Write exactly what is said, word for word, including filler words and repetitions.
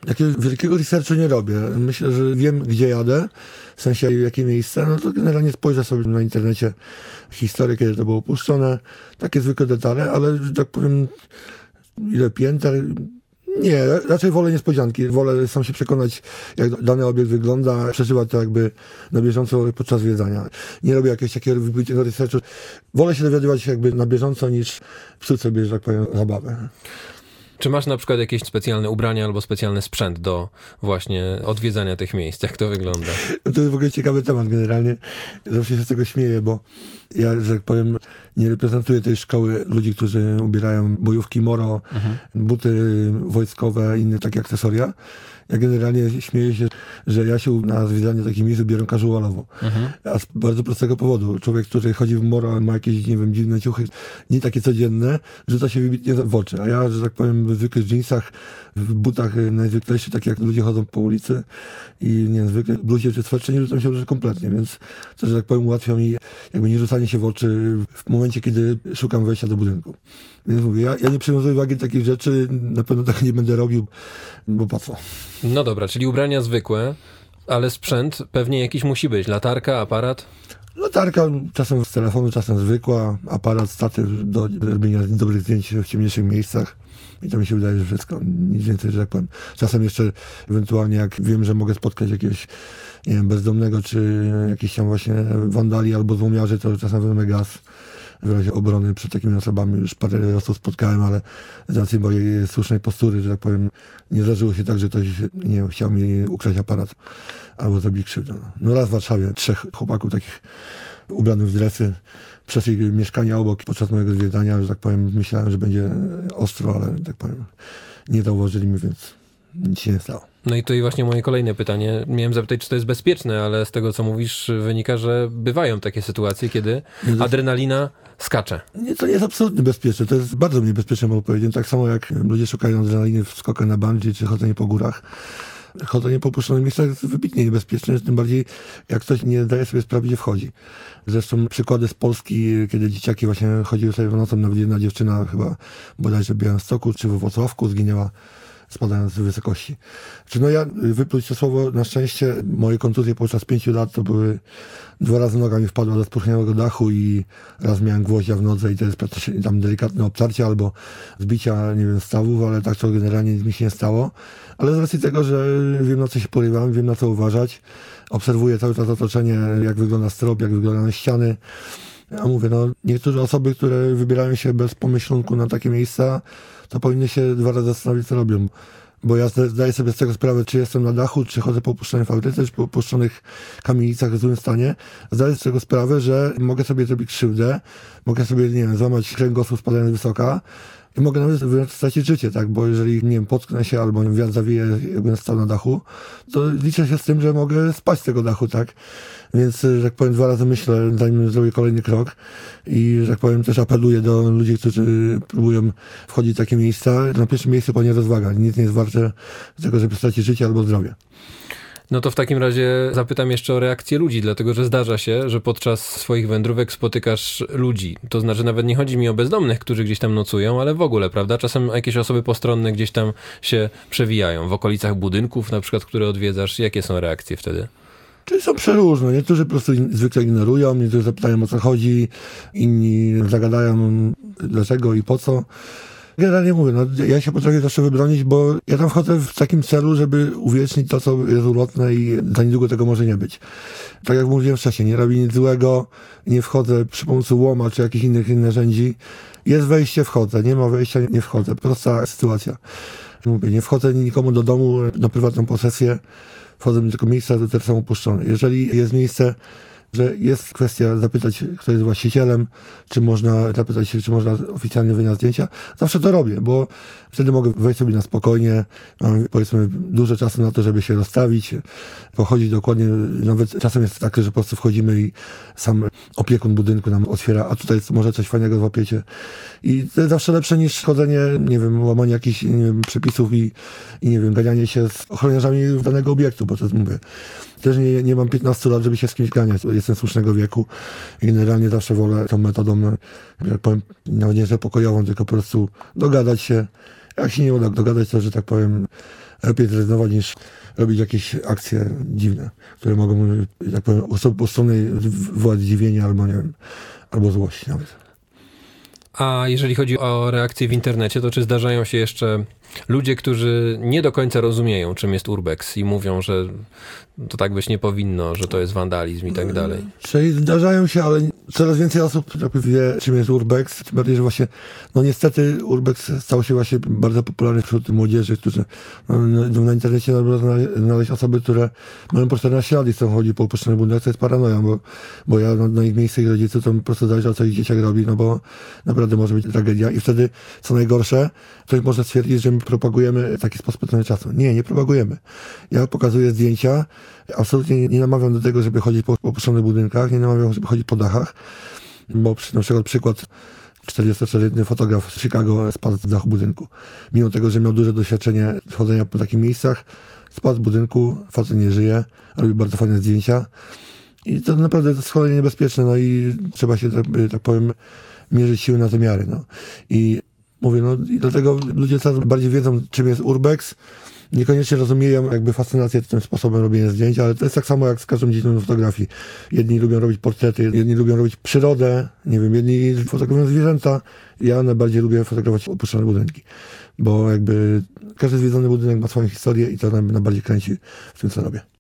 Jakiegoś wielkiego researchu nie robię. Myślę, że wiem, gdzie jadę, w sensie jakie miejsce, no to generalnie spojrzę sobie na internecie historię, kiedy to było opuszczone, takie zwykłe detale, ale, że tak powiem, ile pięter... Nie, raczej wolę niespodzianki. Wolę sam się przekonać, jak dany obiekt wygląda, przeżywać to jakby na bieżąco podczas zwiedzania. Nie robię jakiegoś takiego wybitnego researchu. Wolę się dowiadywać jakby na bieżąco, niż psuć sobie, że tak powiem, zabawę. Czy masz na przykład jakieś specjalne ubrania albo specjalny sprzęt do właśnie odwiedzania tych miejsc? Jak to wygląda? No to jest w ogóle ciekawy temat generalnie. Zawsze się z tego śmieję, bo ja, że tak powiem, nie reprezentuję tej szkoły ludzi, którzy ubierają bojówki Moro, mhm. buty wojskowe, inne takie akcesoria. Ja generalnie śmieję się, że ja się na zwiedzanie takich miejsc ubieram casualowo. Mhm. A z bardzo prostego powodu. Człowiek, który chodzi w Moro, ma jakieś, nie wiem, dziwne ciuchy, nie takie codzienne, rzuca się wybitnie w oczy. A ja, że tak powiem, w zwykłych dżinsach, w butach najzwyklejszych, tak jak ludzie chodzą po ulicy i niezwykle bluzie czy swetrze, nie rzucam się w oczy kompletnie, więc to, że tak powiem, ułatwia mi jakby nie rzucanie się w oczy w momencie, kiedy szukam wejścia do budynku. Więc mówię, ja, ja nie przywiązuję uwagi do takich rzeczy, na pewno tak nie będę robił, bo po co? No dobra, czyli ubrania zwykłe, ale sprzęt pewnie jakiś musi być. Latarka, aparat? Latarka, czasem z telefonu, czasem zwykła, aparat, statyw do robienia dobrych zdjęć w ciemniejszych miejscach. I to mi się wydaje, że wszystko. Nic więcej, że tak powiem. Czasem jeszcze ewentualnie, jak wiem, że mogę spotkać jakiegoś, nie wiem, bezdomnego, czy jakiś tam właśnie wandali albo złomiarzy, to czasem wezmę gaz w razie obrony przed takimi osobami. Już parę osób spotkałem, ale z racji mojej słusznej postury, że tak powiem, nie zdarzyło się tak, że ktoś, nie wiem, chciał mi ukraść aparat albo zrobić krzywdę. No raz w Warszawie trzech chłopaków takich ubranych w dresy przeszli mieszkania obok podczas mojego zwiedzania, że tak powiem, myślałem, że będzie ostro, ale tak powiem, nie zauważyli mi, więc nic się nie stało. No i to i właśnie moje kolejne pytanie. Miałem zapytać, czy to jest bezpieczne, ale z tego, co mówisz, wynika, że bywają takie sytuacje, kiedy adrenalina skacze. Nie, to nie jest absolutnie bezpieczne. To jest bardzo niebezpieczne, mogę powiedzieć. Tak samo jak ludzie szukają adrenaliny w skokach na bungee, czy chodzenie po górach. Chodzenie po opuszczonych miejscach jest wybitnie niebezpieczne, tym bardziej jak ktoś nie daje sobie sprawy, gdzie wchodzi. Zresztą przykłady z Polski, kiedy dzieciaki właśnie chodziły sobie w nocą, nawet jedna dziewczyna chyba bodajże w Białymstoku, czy we Włocławku zginęła, spadając z wysokości. Czy no ja, wypluć to słowo, na szczęście moje kontuzje podczas pięciu lat to były, dwa razy noga mi wpadła do spróchniałego dachu i raz miałem gwoździa w nodze i to jest praktycznie tam delikatne obtarcie albo zbicia, nie wiem, stawów, ale tak to generalnie nic mi się nie stało. Ale z racji tego, że wiem, na co się porywam, wiem, na co uważać, obserwuję cały czas otoczenie, jak wygląda strop, jak wyglądają ściany. Ja mówię, no niektóre osoby, które wybierają się bez pomyślunku na takie miejsca, to powinny się dwa razy zastanowić, co robią. Bo ja zdaję sobie z tego sprawę, czy jestem na dachu, czy chodzę po opuszczonej fabryce, czy po opuszczonych kamienicach w złym stanie. Zdaję sobie z tego sprawę, że mogę sobie zrobić krzywdę, mogę sobie, nie wiem, złamać kręgosłup spadając z wysoka i mogę nawet stracić życie, tak? Bo jeżeli, nie wiem, potknę się albo wiatr zawieje, jakbym stał na dachu, to liczę się z tym, że mogę spaść z tego dachu, tak? Więc, że tak powiem, dwa razy myślę, zanim zrobię kolejny krok i, że tak powiem, też apeluję do ludzi, którzy próbują wchodzić w takie miejsca. Na pierwszym miejscu powinien rozwaga. Nic nie jest warte tego, żeby stracić życie albo zdrowie. No to w takim razie zapytam jeszcze o reakcję ludzi, dlatego że zdarza się, że podczas swoich wędrówek spotykasz ludzi. To znaczy nawet nie chodzi mi o bezdomnych, którzy gdzieś tam nocują, ale w ogóle, prawda? Czasem jakieś osoby postronne gdzieś tam się przewijają w okolicach budynków, na przykład, które odwiedzasz. Jakie są reakcje wtedy? Czyli są przeróżne. Niektórzy po prostu zwykle ignorują, niektórzy zapytają, o co chodzi, inni zagadają dlaczego i po co. Generalnie mówię, no, ja się potrafię zawsze wybronić, bo ja tam wchodzę w takim celu, żeby uwiecznić to, co jest ulotne i za niedługo tego może nie być. Tak jak mówiłem wcześniej, nie robię nic złego, nie wchodzę przy pomocy łoma czy jakichś innych narzędzi. Jest wejście, wchodzę, nie ma wejścia, nie wchodzę. Prosta sytuacja. Mówię, nie wchodzę nikomu do domu na prywatną posesję, wchodzę do tego miejsca, które są opuszczone. Jeżeli jest miejsce, że jest kwestia zapytać, kto jest właścicielem, czy można zapytać się, czy można oficjalnie wyjść na zdjęcia, zawsze to robię, bo wtedy mogę wejść sobie na spokojnie, mam, powiedzmy, dużo czasu na to, żeby się rozstawić, pochodzić dokładnie, nawet czasem jest tak, że po prostu wchodzimy i sam opiekun budynku nam otwiera, a tutaj może coś fajnego złapiecie. I to jest zawsze lepsze niż chodzenie, nie wiem, łamanie jakichś, nie wiem, przepisów i, i, nie wiem, ganianie się z ochroniarzami danego obiektu, bo to mówię. Też nie, nie mam piętnastu lat, żeby się z kimś ganiać. Jestem słusznego wieku i generalnie zawsze wolę tą metodą, jak powiem, nawet nie że pokojową, tylko po prostu dogadać się. Jak się nie uda dogadać, to, że tak powiem, lepiej zrezygnować niż robić jakieś akcje dziwne, które mogą, jak powiem, u strony wywołać zdziwienie albo, nie wiem, albo złość nawet. A jeżeli chodzi o reakcje w internecie, to czy zdarzają się jeszcze ludzie, którzy nie do końca rozumieją, czym jest urbex i mówią, że to tak być nie powinno, że to jest wandalizm i tak dalej? Czyli zdarzają się, ale coraz więcej osób wie, czym jest urbex. Tym bardziej, że właśnie, no niestety urbex stał się właśnie bardzo popularny wśród młodzieży, którzy no, na internecie można znaleźć osoby, które mają po czternaście lat i chcą chodzić po opuszczonych budynkach. To jest paranoja, bo, bo ja na, na ich miejsce ich rodziców to po prostu zależy, o co ich dzieciak robi, no bo naprawdę może być tragedia. I wtedy, co najgorsze, ktoś może stwierdzić, że my propagujemy taki sposób spędzania czasu. Nie, nie propagujemy. Ja pokazuję zdjęcia, absolutnie nie, nie namawiam do tego, żeby chodzić po opuszczonych budynkach, nie namawiam, żeby chodzić po dachach, bo przy, na przykład przykład czterdziestoczteroletni fotograf z Chicago spadł z dachu budynku. Mimo tego, że miał duże doświadczenie chodzenia po takich miejscach, spadł z budynku, facet nie żyje, robi bardzo fajne zdjęcia i to naprawdę jest szalenie niebezpieczne, no i trzeba się, tak, tak powiem, mierzyć siły na te miary, no. I mówię, no i dlatego ludzie coraz bardziej wiedzą, czym jest urbex, niekoniecznie rozumieją jakby fascynację tym sposobem robienia zdjęć, ale to jest tak samo jak z każdą dziedziną fotografii. Jedni lubią robić portrety, jedni lubią robić przyrodę, nie wiem, jedni fotografują zwierzęta. Ja najbardziej lubię fotografować opuszczone budynki, bo jakby każdy zwiedzony budynek ma swoją historię i to najbardziej kręci w tym, co robię.